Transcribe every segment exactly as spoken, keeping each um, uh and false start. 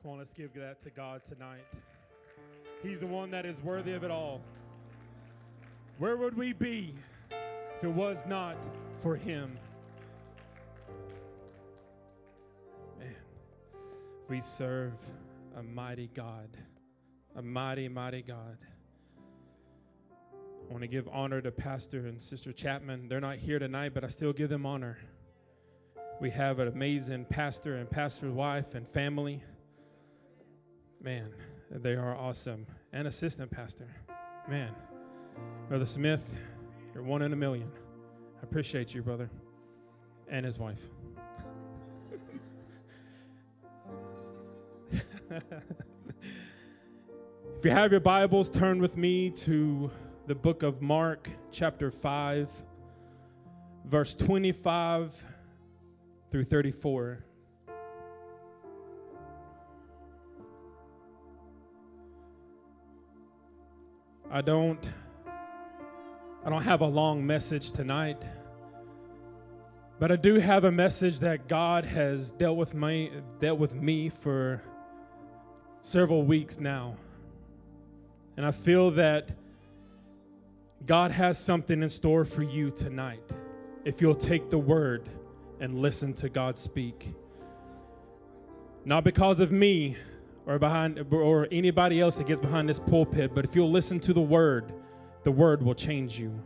Come on, let's give that to God tonight. He's the one that is worthy of it all. Where would we be if it was not for him? Man, we serve a mighty God, a mighty, mighty God. I want to give honor to Pastor and Sister Chapman. They're not here tonight, but I still give them honor. We have an amazing pastor and pastor's wife and family. Man, they are awesome. And assistant pastor. Man, Brother Smith, you're one in a million. I appreciate you, brother, and his wife. If you have your Bibles, turn with me to the book of Mark, chapter five, verse twenty-five through thirty-four. I don't I don't have a long message tonight, but I do have a message that God has dealt with me dealt with me for several weeks now. And I feel that God has something in store for you tonight if you'll take the word and listen to God speak. Not because of me or behind or anybody else that gets behind this pulpit, but if you'll listen to the word, the word will change you.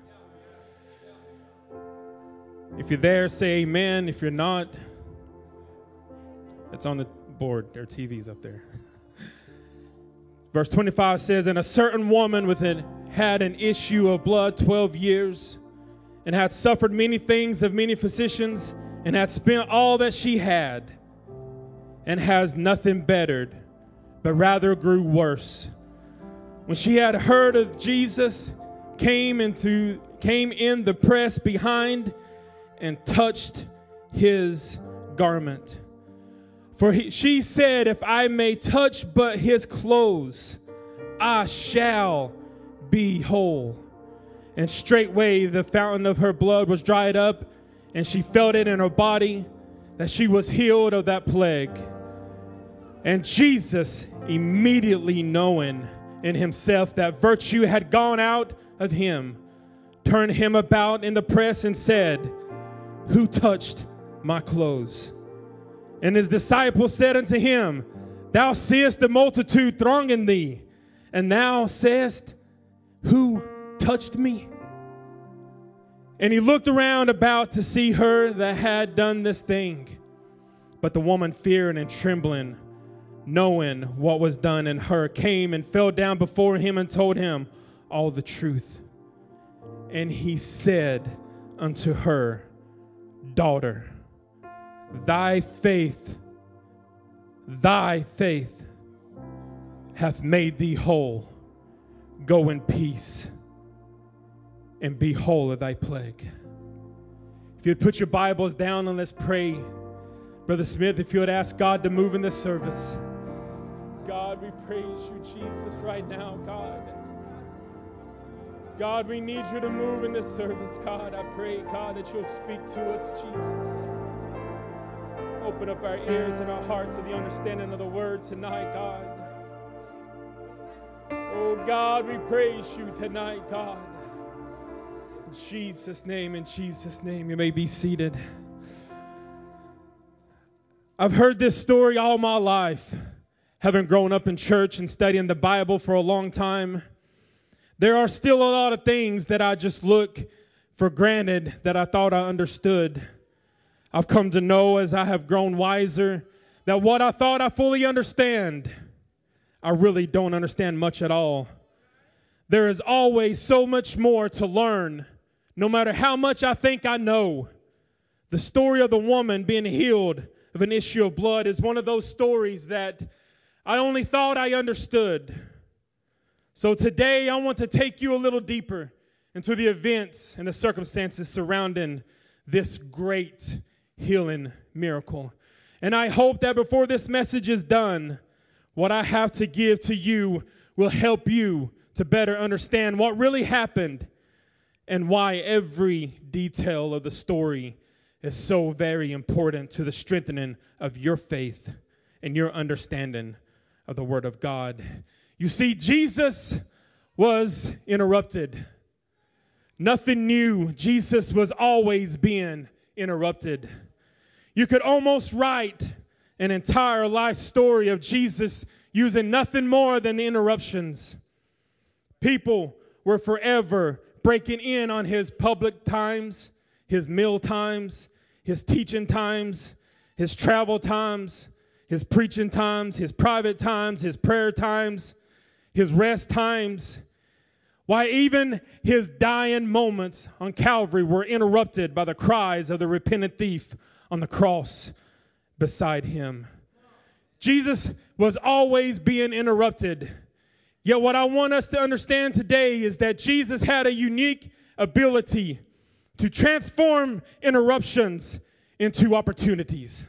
If you're there, say amen. If you're not, it's on the board. There are T Vs up there. Verse twenty-five says, "And a certain woman with an, had an issue of blood twelve years, and had suffered many things of many physicians, and had spent all that she had, and has nothing bettered, but rather grew worse. When she had heard of Jesus, came into came in the press behind, and touched his garment. For he, she said, if I may touch but his clothes, I shall be whole. And straightway the fountain of her blood was dried up, and she felt it in her body that she was healed of that plague. And Jesus, immediately knowing in himself that virtue had gone out of him, turned him about in the press and said, Who touched my clothes? And his disciples said unto him, Thou seest the multitude thronging thee, and thou sayest, Who touched me? And he looked around about to see her that had done this thing. But the woman, fearing and trembling, knowing what was done in her, came and fell down before him and told him all the truth. And he said unto her, Daughter, thy faith, thy faith hath made thee whole. Go in peace and be whole of thy plague." If you'd put your Bibles down and let's pray. Brother Smith, if you would ask God to move in this service. God, we praise you, Jesus, right now, God. God, we need you to move in this service, God. I pray, God, that you'll speak to us, Jesus. Open up our ears and our hearts to the understanding of the word tonight, God. Oh, God, we praise you tonight, God. In Jesus' name, in Jesus' name, you may be seated. I've heard this story all my life, having grown up in church and studying the Bible for a long time. There are still a lot of things that I just look for granted that I thought I understood. I've come to know as I have grown wiser that what I thought I fully understand, I really don't understand much at all. There is always so much more to learn, no matter how much I think I know. The story of the woman being healed of an issue of blood is one of those stories that I only thought I understood. So today I want to take you a little deeper into the events and the circumstances surrounding this great healing miracle. And I hope that before this message is done, what I have to give to you will help you to better understand what really happened and why every detail of the story is so very important to the strengthening of your faith and your understanding of the Word of God. You see, Jesus was interrupted. Nothing new. Jesus was always being interrupted. You could almost write an entire life story of Jesus using nothing more than interruptions. People were forever breaking in on his public times, his meal times, his teaching times, his travel times, his preaching times, his private times, his prayer times, his rest times. Why, even his dying moments on Calvary were interrupted by the cries of the repentant thief on the cross beside him. Jesus was always being interrupted. Yet what I want us to understand today is that Jesus had a unique ability to transform interruptions into opportunities.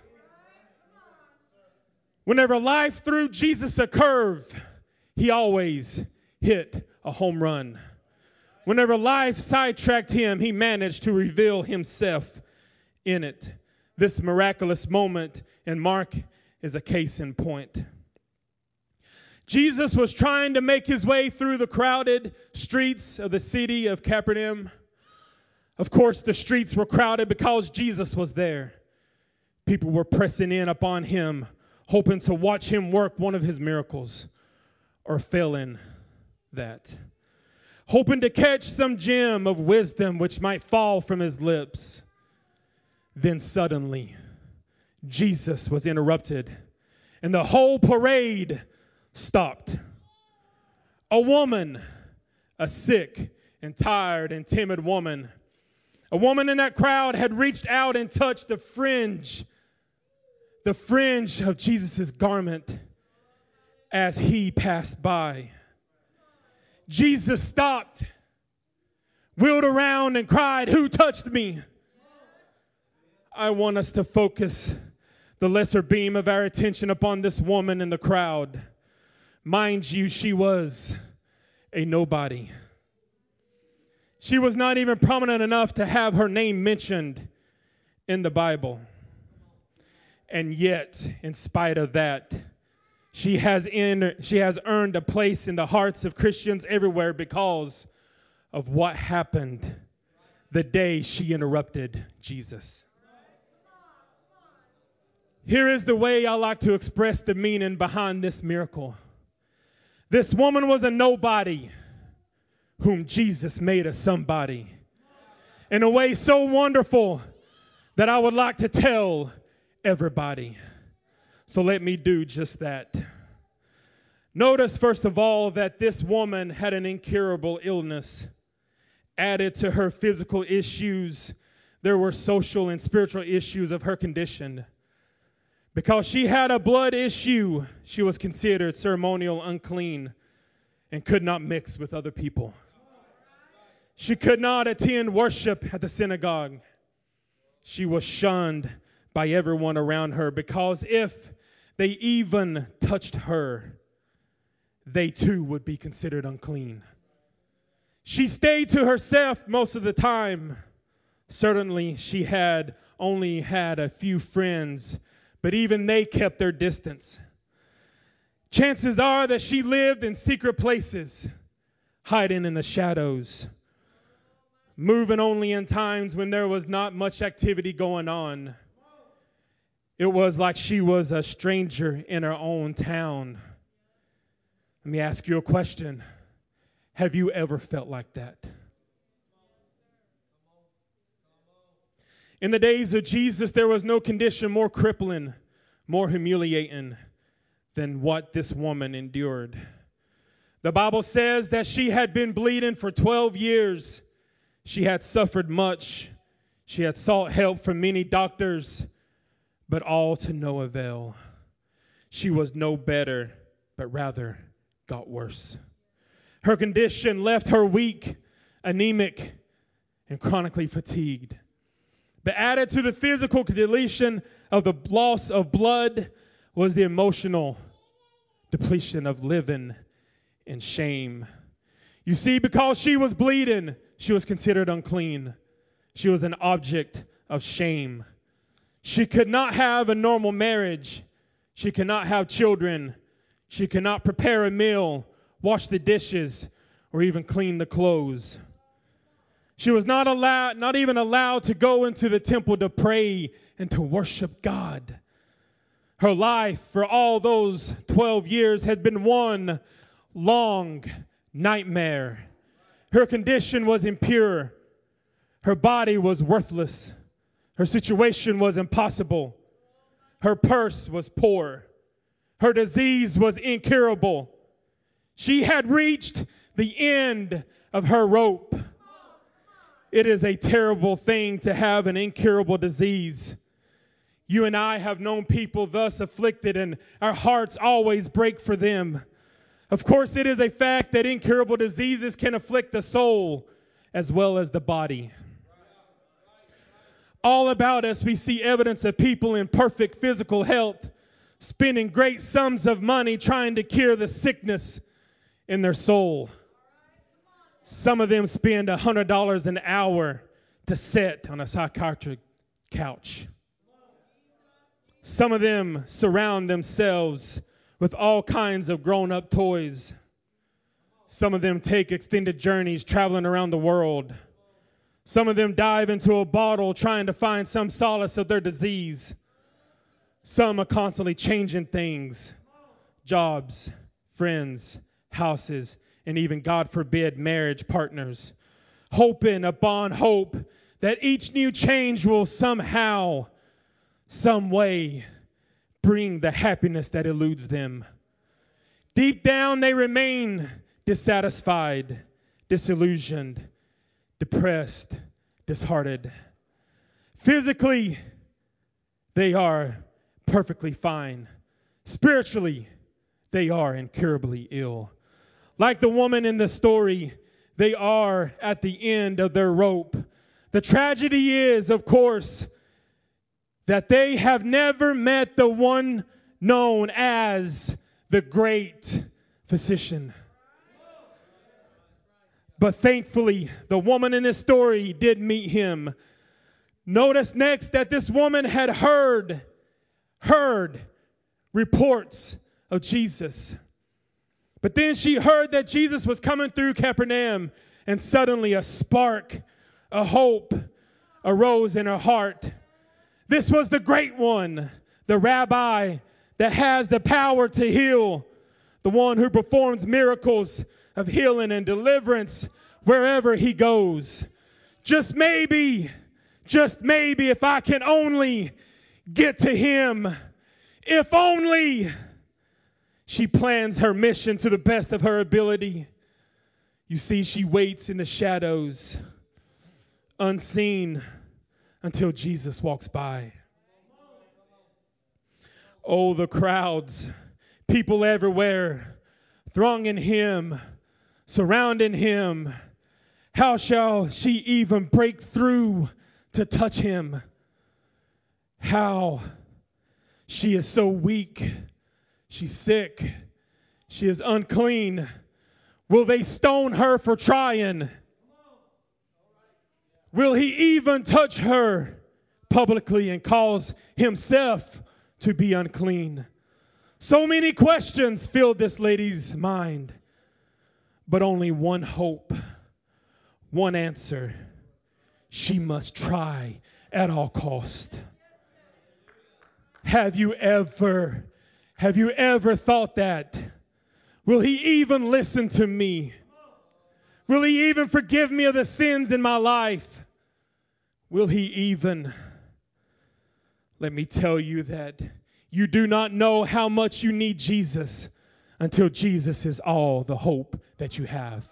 Whenever life threw Jesus a curve, he always hit a home run. Whenever life sidetracked him, he managed to reveal himself in it. This miraculous moment in Mark is a case in point. Jesus was trying to make his way through the crowded streets of the city of Capernaum. Of course, the streets were crowded because Jesus was there. People were pressing in upon him, hoping to watch him work one of his miracles, or failing that, hoping to catch some gem of wisdom which might fall from his lips. Then suddenly, Jesus was interrupted, and the whole parade stopped. A woman, a sick and tired and timid woman, a woman in that crowd had reached out and touched the fringe, the fringe of Jesus' garment as he passed by. Jesus stopped, wheeled around and cried, "Who touched me?" I want us to focus the lesser beam of our attention upon this woman in the crowd. Mind you, she was a nobody. She was not even prominent enough to have her name mentioned in the Bible. And yet, in spite of that, she has, in, she has earned a place in the hearts of Christians everywhere because of what happened the day she interrupted Jesus. Here is the way I like to express the meaning behind this miracle. This woman was a nobody whom Jesus made a somebody in a way so wonderful that I would like to tell everybody. So let me do just that. Notice, first of all, that this woman had an incurable illness. Added to her physical issues, there were social and spiritual issues of her condition. Because she had a blood issue, she was considered ceremonial unclean and could not mix with other people. She could not attend worship at the synagogue. She was shunned by everyone around her because if they even touched her, they too would be considered unclean. She stayed to herself most of the time. Certainly, she had only had a few friends, but even they kept their distance. Chances are that she lived in secret places, hiding in the shadows, moving only in times when there was not much activity going on. It was like she was a stranger in her own town. Let me ask you a question. Have you ever felt like that? In the days of Jesus, there was no condition more crippling, more humiliating than what this woman endured. The Bible says that she had been bleeding for twelve years. She had suffered much. She had sought help from many doctors, but all to no avail. She was no better, but rather got worse. Her condition left her weak, anemic, and chronically fatigued. But added to the physical deletion of the loss of blood was the emotional depletion of living in shame. You see, because she was bleeding, she was considered unclean. She was an object of shame. She could not have a normal marriage. She could not have children. She could not prepare a meal, wash the dishes, or even clean the clothes. She was not allowed, not even allowed to go into the temple to pray and to worship God. Her life for all those twelve years had been one long nightmare. Her condition was impure. Her body was worthless. Her situation was impossible. Her purse was poor. Her disease was incurable. She had reached the end of her rope. It is a terrible thing to have an incurable disease. You and I have known people thus afflicted, and our hearts always break for them. Of course, it is a fact that incurable diseases can afflict the soul as well as the body. All about us, we see evidence of people in perfect physical health spending great sums of money trying to cure the sickness in their soul. Some of them spend one hundred dollars an hour to sit on a psychiatric couch. Some of them surround themselves with all kinds of grown-up toys. Some of them take extended journeys traveling around the world. Some of them dive into a bottle trying to find some solace of their disease. Some are constantly changing things, jobs, friends, houses, and even, God forbid, marriage partners, hoping upon hope that each new change will somehow, some way, bring the happiness that eludes them. Deep down, they remain dissatisfied, disillusioned, depressed, disheartened. Physically, they are perfectly fine. Spiritually, they are incurably ill. Like the woman in the story, they are at the end of their rope. The tragedy is, of course, that they have never met the one known as the great physician. But thankfully, the woman in this story did meet him. Notice next that this woman had heard, heard reports of Jesus. But then she heard that Jesus was coming through Capernaum, and suddenly a spark, a hope arose in her heart. This was the great one, the rabbi that has the power to heal, the one who performs miracles of healing and deliverance wherever he goes. Just maybe, just maybe if I can only get to him, if only. She plans her mission to the best of her ability. You see, she waits in the shadows, unseen, until Jesus walks by. Oh, the crowds, people everywhere, thronging him, surrounding him. How shall she even break through to touch him? How? She is so weak. She's sick. She is unclean. Will they stone her for trying? Will he even touch her publicly and cause himself to be unclean? So many questions filled this lady's mind, but only one hope, one answer. She must try at all cost. Have you ever, have you ever thought that? Will he even listen to me? Will he even forgive me of the sins in my life? Will he even? Let me tell you that you do not know how much you need Jesus until Jesus is all the hope that you have.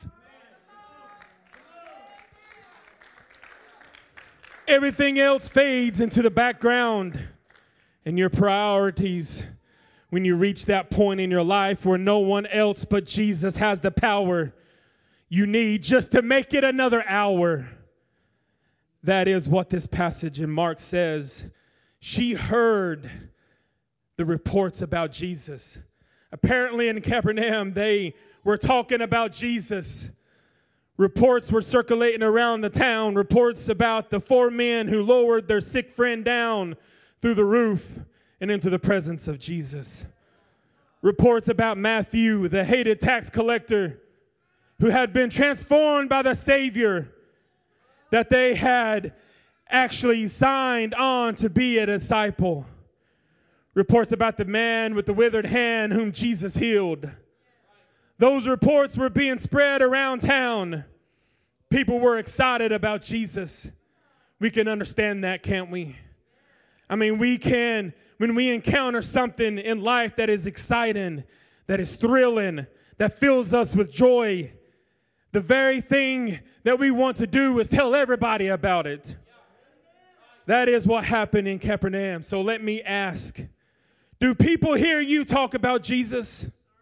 Everything else fades into the background, and your priorities, when you reach that point in your life where no one else but Jesus has the power you need just to make it another hour. That is what this passage in Mark says. She heard the reports about Jesus. Apparently in Capernaum, they were talking about Jesus. Reports were circulating around the town, reports about the four men who lowered their sick friend down through the roof and into the presence of Jesus. reports about Matthew, the hated tax collector, who had been transformed by the Savior, that they had actually signed on to be a disciple. Reports about the man with the withered hand whom Jesus healed. Those reports were being spread around town. People were excited about Jesus. We can understand that, can't we? I mean, we can, when we encounter something in life that is exciting, that is thrilling, that fills us with joy, the very thing that we want to do is tell everybody about it. That is what happened in Capernaum. So let me ask, do people hear you talk about Jesus?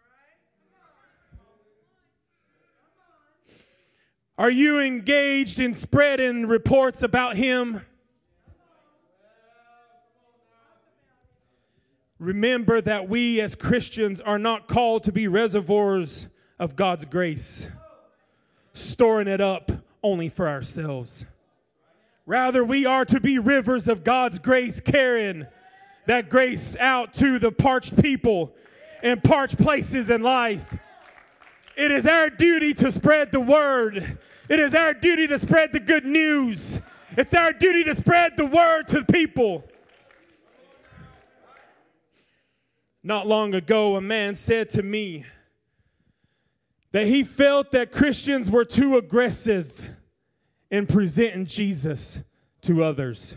Are you engaged in spreading reports about him? Remember that we as Christians are not called to be reservoirs of God's grace, storing it up only for ourselves. Rather, we are to be rivers of God's grace, carrying that grace out to the parched people and parched places in life. It is our duty to spread the word. It is our duty to spread the good news. It's our duty to spread the word to the people. Not long ago, a man said to me that he felt that Christians were too aggressive in presenting Jesus to others.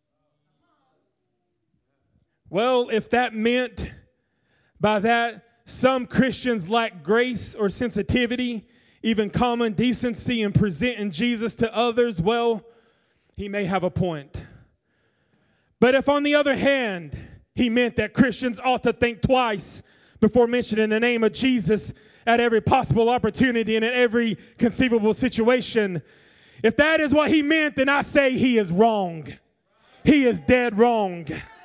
Well, if that meant by that some Christians lack grace or sensitivity, even common decency in presenting Jesus to others, well, he may have a point. But if, on the other hand, he meant that Christians ought to think twice before mentioning the name of Jesus at every possible opportunity and in every conceivable situation, if that is what he meant, then I say he is wrong. He is dead wrong.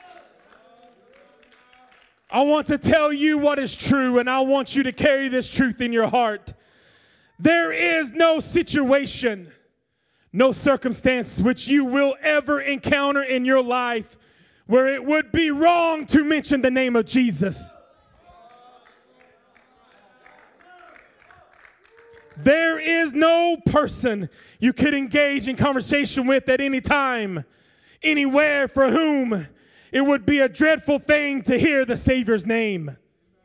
I want to tell you what is true, and I want you to carry this truth in your heart. There is no situation, no circumstance which you will ever encounter in your life where it would be wrong to mention the name of Jesus. There is no person you could engage in conversation with at any time, anywhere, for whom it would be a dreadful thing to hear the Savior's name.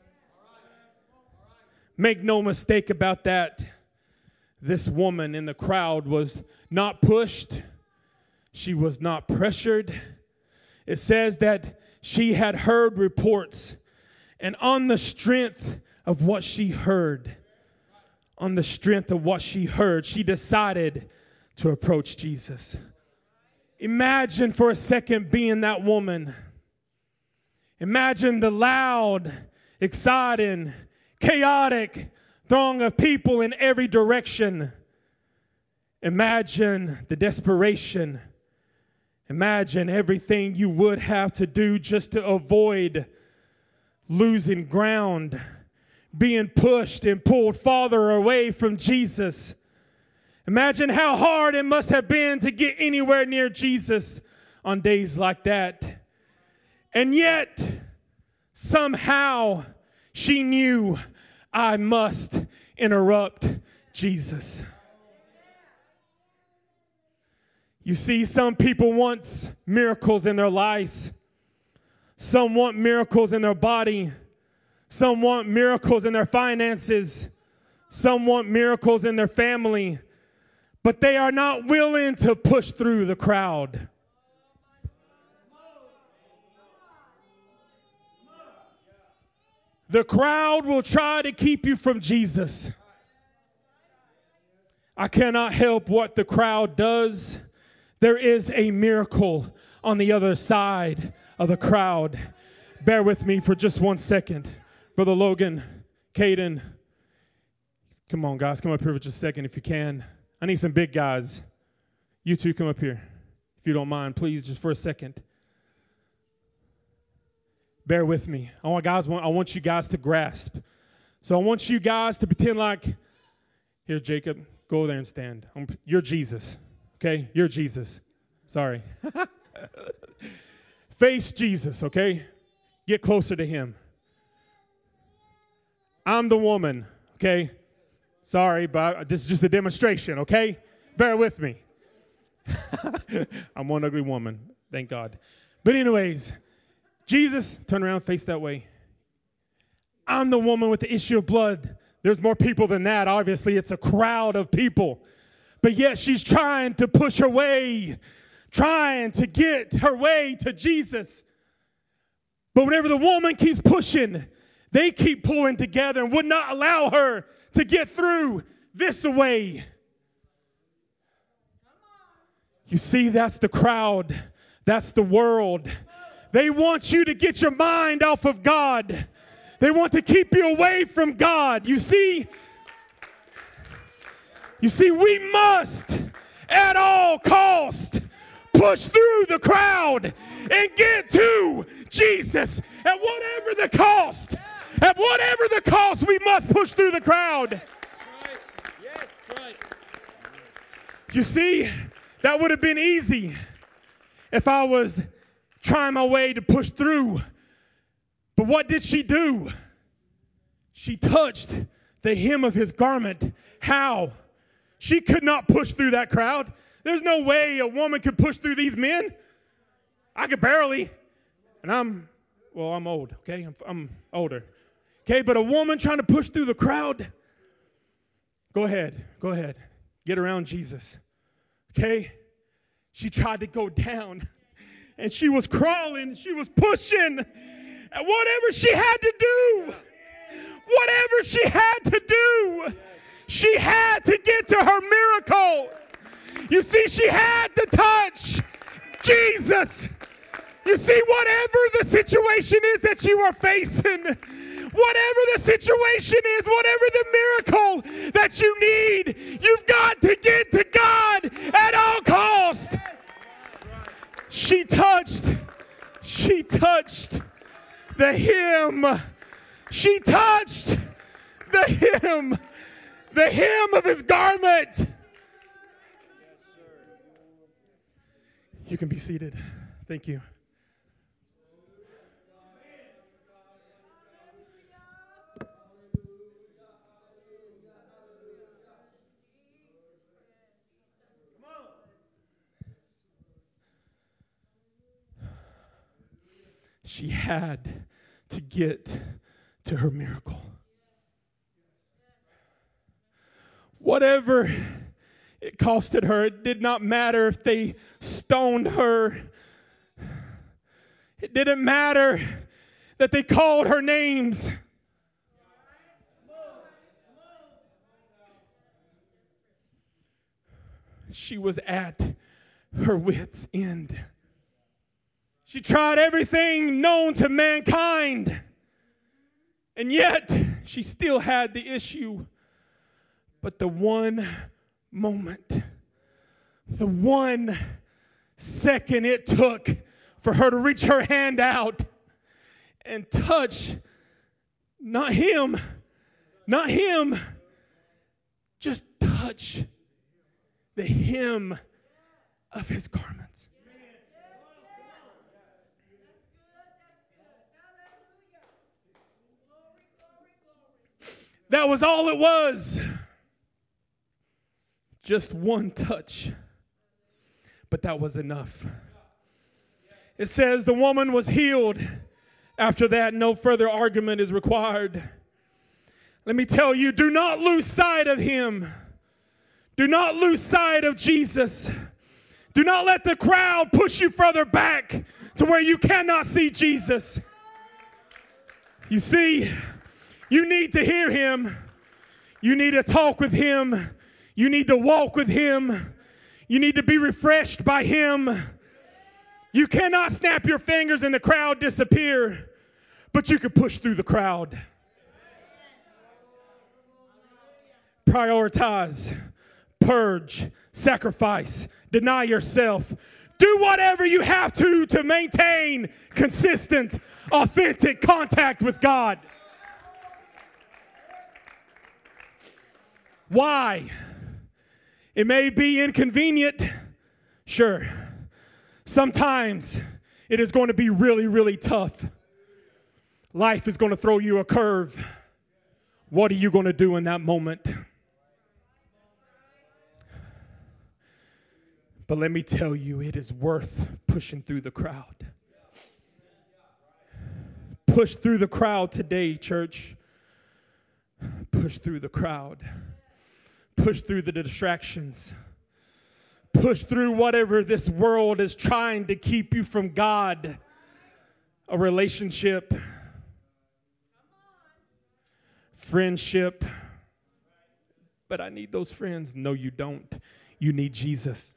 Make no mistake about that. This woman in the crowd was not pushed. She was not pressured. It says that she had heard reports, and on the strength of what she heard, on the strength of what she heard, she decided to approach Jesus. Imagine for a second being that woman. Imagine the loud, exciting, chaotic throng of people in every direction. Imagine the desperation. Imagine everything you would have to do just to avoid losing ground, being pushed and pulled farther away from Jesus. Imagine how hard it must have been to get anywhere near Jesus on days like that. And yet, somehow, she knew, I must interrupt Jesus. You see, some people want miracles in their lives. Some want miracles in their body. Some want miracles in their finances. Some want miracles in their family. But they are not willing to push through the crowd. The crowd will try to keep you from Jesus. I cannot help what the crowd does. There is a miracle on the other side of the crowd. Bear with me for just one second. Brother Logan, Caden, come on, guys. Come up here for just a second if you can. I need some big guys. You two come up here, if you don't mind, please, just for a second. Bear with me. I want guys. I want you guys to grasp. So I want you guys to pretend like, here, Jacob, go over there and stand. I'm, you're Jesus, okay? You're Jesus. Sorry. Face Jesus, okay? Get closer to him. I'm the woman, okay? Sorry, but this is just a demonstration, okay? Bear with me. I'm one ugly woman, thank God. But anyways, Jesus, turn around, face that way. I'm the woman with the issue of blood. There's more people than that. Obviously, it's a crowd of people. But yet she's trying to push her way, trying to get her way to Jesus. But whenever the woman keeps pushing, they keep pulling together and would not allow her to get through this way. You see, that's the crowd. That's the world. They want you to get your mind off of God. They want to keep you away from God. You see, you see, we must at all cost push through the crowd and get to Jesus at whatever the cost. At whatever the cost, we must push through the crowd. Right. Yes, right. You see, that would have been easy if I was trying my way to push through. But what did she do? She touched the hem of his garment. How? She could not push through that crowd. There's no way a woman could push through these men. I could barely. And I'm, well, I'm old, okay? I'm, I'm older. Okay, but a woman trying to push through the crowd, go ahead, go ahead. Get around Jesus, okay? She tried to go down, and she was crawling, she was pushing, and whatever she had to do, whatever she had to do, she had to get to her miracle. You see, she had to touch Jesus. You see, whatever the situation is that you are facing, whatever the situation is, whatever the miracle that you need, you've got to get to God at all cost. She touched, she touched the hem. She touched the hem, the hem of his garment. You can be seated. Thank you. She had to get to her miracle. Whatever it costed her, it did not matter if they stoned her. It didn't matter that they called her names. She was at her wit's end. She tried everything known to mankind, and yet she still had the issue. But the one moment, the one second it took for her to reach her hand out and touch, not him, not him, just touch the hem of his garments. That was all it was. Just one touch. But that was enough. It says the woman was healed. After that, no further argument is required. Let me tell you, do not lose sight of him. Do not lose sight of Jesus. Do not let the crowd push you further back to where you cannot see Jesus. You see, you need to hear him. You need to talk with him. You need to walk with him. You need to be refreshed by him. You cannot snap your fingers and the crowd disappear, but you can push through the crowd. Prioritize, purge, sacrifice, deny yourself. Do whatever you have to to maintain consistent, authentic contact with God. Why? It may be inconvenient. Sure. Sometimes it is going to be really, really tough. Life is going to throw you a curve. What are you going to do in that moment? But let me tell you, it is worth pushing through the crowd. Push through the crowd today, church. Push through the crowd. Push through the distractions. Push through whatever this world is trying to keep you from God. A relationship. Friendship. But I need those friends. No, you don't. You need Jesus.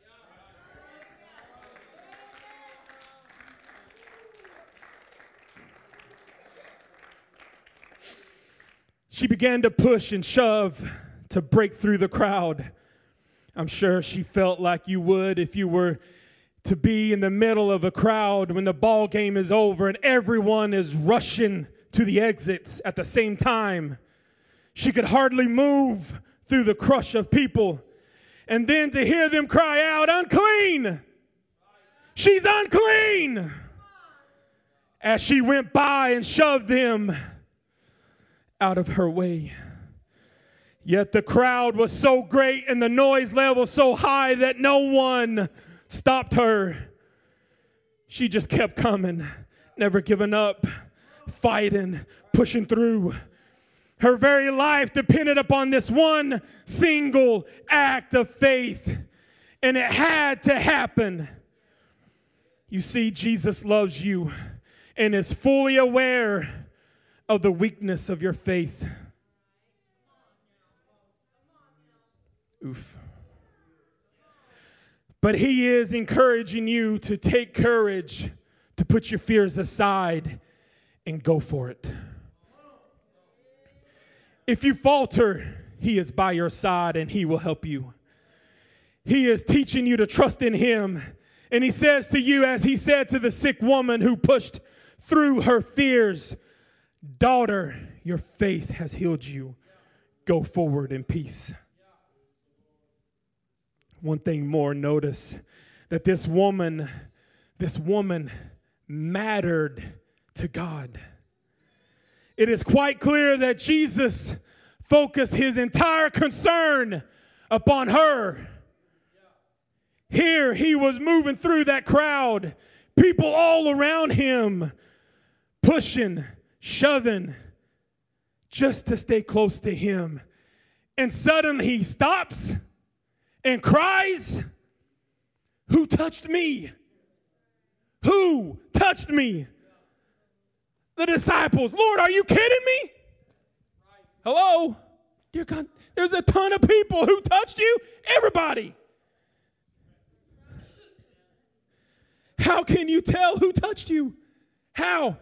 She began to push and shove to break through the crowd. I'm sure she felt like you would if you were to be in the middle of a crowd when the ball game is over and everyone is rushing to the exits at the same time. She could hardly move through the crush of people. And then to hear them cry out, unclean! She's unclean! As she went by and shoved them out of her way. Yet the crowd was so great and the noise level so high that no one stopped her. She just kept coming, never giving up, fighting, pushing through. Her very life depended upon this one single act of faith, and it had to happen. You see, Jesus loves you and is fully aware of the weakness of your faith. Oof. But he is encouraging you to take courage, to put your fears aside and go for it. If you falter, he is by your side and he will help you. He is teaching you to trust in him. And he says to you, as he said to the sick woman who pushed through her fears, daughter, your faith has healed you. Go forward in peace. One thing more, notice that this woman, this woman mattered to God. It is quite clear that Jesus focused his entire concern upon her. Here he was moving through that crowd, people all around him, pushing, shoving, just to stay close to him. And suddenly he stops and cries, "Who touched me? Who touched me?" The disciples, "Lord, are you kidding me? Hello? Dear God, there's a ton of people. Who touched you? Everybody. How can you tell who touched you? How?"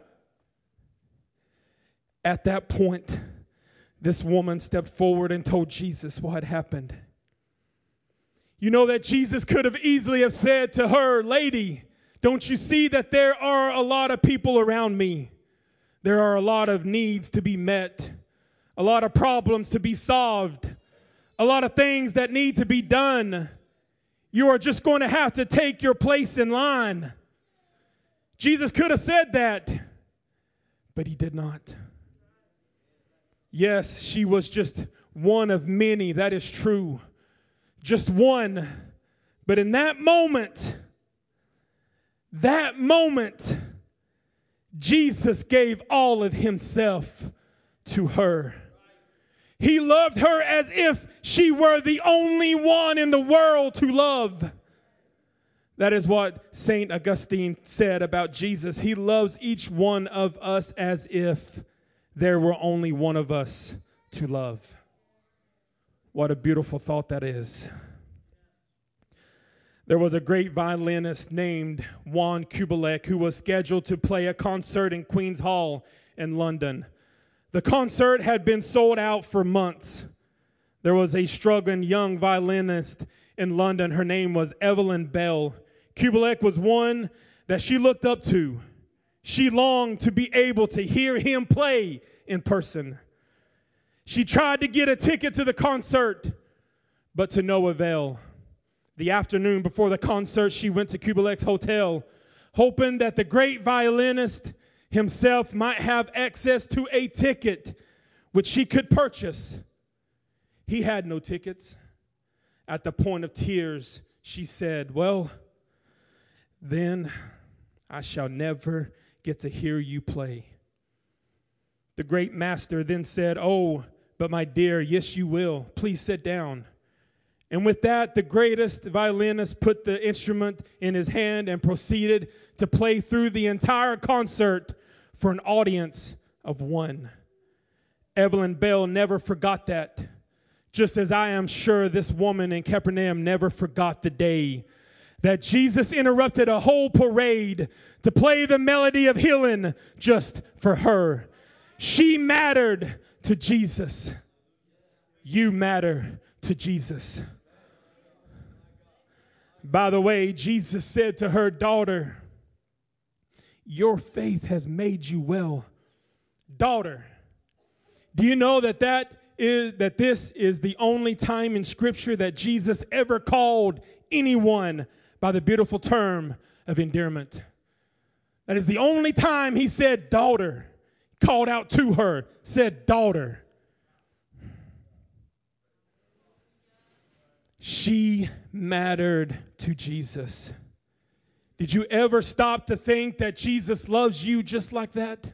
At that point, this woman stepped forward and told Jesus what had happened. You know that Jesus could have easily have said to her, "Lady, don't you see that there are a lot of people around me? There are a lot of needs to be met, a lot of problems to be solved, a lot of things that need to be done. You are just going to have to take your place in line." Jesus could have said that, but he did not. Yes, she was just one of many. That is true. Just one. But in that moment, that moment, Jesus gave all of himself to her. He loved her as if she were the only one in the world to love. That is what Saint Augustine said about Jesus. He loves each one of us as if there were only one of us to love. What a beautiful thought that is. There was a great violinist named Jan Kubelik who was scheduled to play a concert in Queen's Hall in London. The concert had been sold out for months. There was a struggling young violinist in London. Her name was Evelyn Bell. Kubelik was one that she looked up to. She longed to be able to hear him play in person. She tried to get a ticket to the concert, but to no avail. The afternoon before the concert, she went to Kubelik's hotel, hoping that the great violinist himself might have access to a ticket which she could purchase. He had no tickets. At the point of tears, she said, well, then I shall never get to hear you play. The great master then said, oh, but my dear, yes, you will. Please sit down. And with that, the greatest violinist put the instrument in his hand and proceeded to play through the entire concert for an audience of one. Evelyn Bell never forgot that, just as I am sure this woman in Capernaum never forgot the day that Jesus interrupted a whole parade to play the melody of healing just for her. She mattered to Jesus. You matter to Jesus. By the way, Jesus said to her, daughter, your faith has made you well. Daughter, do you know that that is that this is the only time in Scripture that Jesus ever called anyone by the beautiful term of endearment? That is the only time he said daughter, called out to her, said daughter. She mattered to Jesus. Did you ever stop to think that Jesus loves you just like that?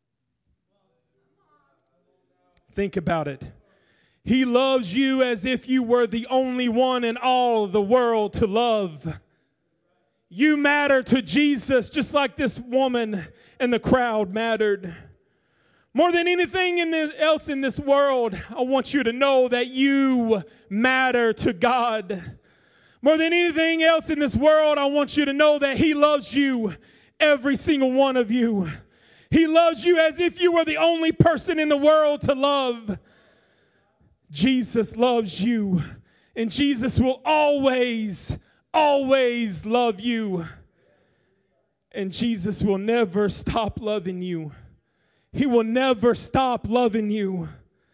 Think about it. He loves you as if you were the only one in all the world to love. You matter to Jesus just like this woman and the crowd mattered. More than anything in this, else in this world, I want you to know that you matter to God. More than anything else in this world, I want you to know that He loves you, every single one of you. He loves you as if you were the only person in the world to love. Jesus loves you, and Jesus will always, always love you. And Jesus will never stop loving you. He will never stop loving you.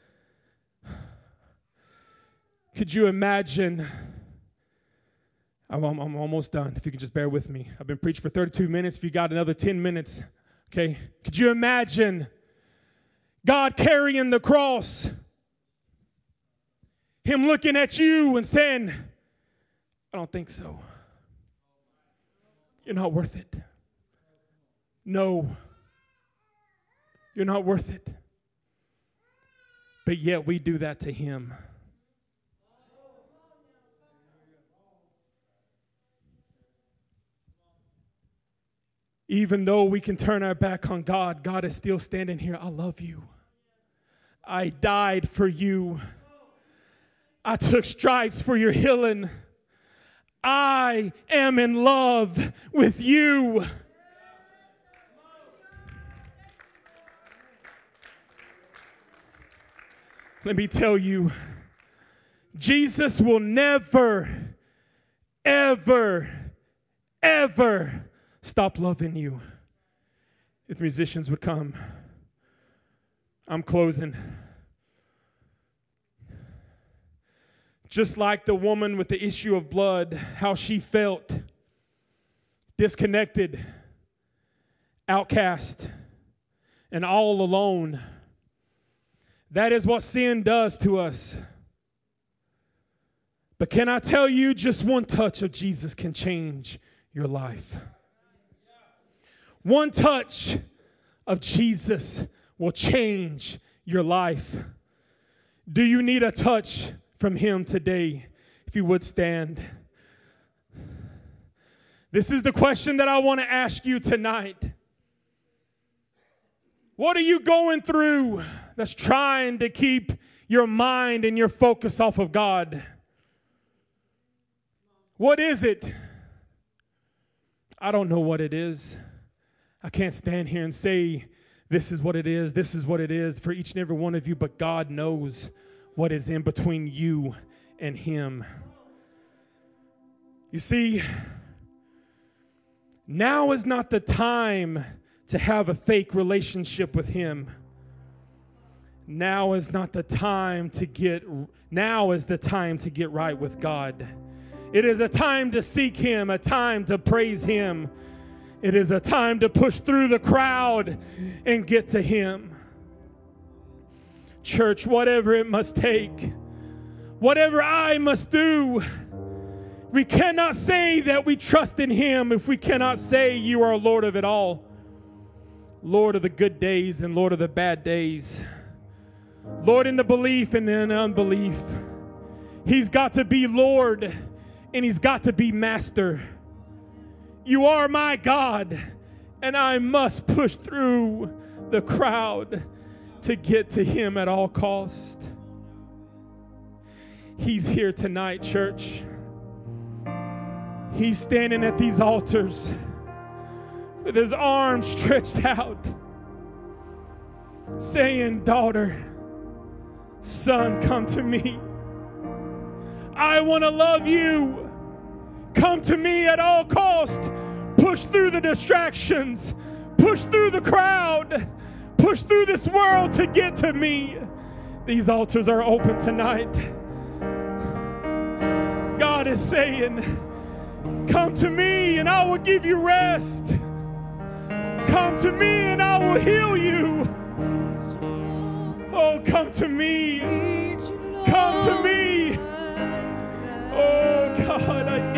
Could you imagine? I'm, I'm, I'm almost done. If you can just bear with me. I've been preaching for thirty-two minutes. If you got another ten minutes, okay. Could you imagine God carrying the cross? Him looking at you and saying, I don't think so. You're not worth it. No. You're not worth it. But yet we do that to Him. Even though we can turn our back on God, God is still standing here. I love you. I died for you. I took stripes for your healing. I am in love with you. Let me tell you, Jesus will never, ever, ever stop loving you. If musicians would come. I'm closing. Just like the woman with the issue of blood, how she felt disconnected, outcast, and all alone. That is what sin does to us. But can I tell you, just one touch of Jesus can change your life. One touch of Jesus will change your life. Do you need a touch from Him today? If you would stand. This is the question that I want to ask you tonight. What are you going through that's trying to keep your mind and your focus off of God? What is it? I don't know what it is. I can't stand here and say, this is what it is, this is what it is for each and every one of you, but God knows what is in between you and Him. You see, now is not the time to have a fake relationship with Him. Now is not the time to get, now is the time to get right with God. It is a time to seek Him, a time to praise Him. It is a time to push through the crowd and get to Him. Church, whatever it must take, whatever I must do, we cannot say that we trust in him if we cannot say you are Lord of it all. Lord of the good days and Lord of the bad days. Lord in the belief and in the unbelief. He's got to be Lord and he's got to be master. You are my God, and I must push through the crowd to get to him at all cost. He's here tonight, church. He's standing at these altars with his arms stretched out, saying, daughter, son, come to me. I want to love you. Come to me at all cost. Push through the distractions. Push through the crowd. Push through this world to get to me. These altars are open tonight. God is saying, come to me and I will give you rest. Come to me and I will heal you. Oh, come to me. Come to me. Oh, God, I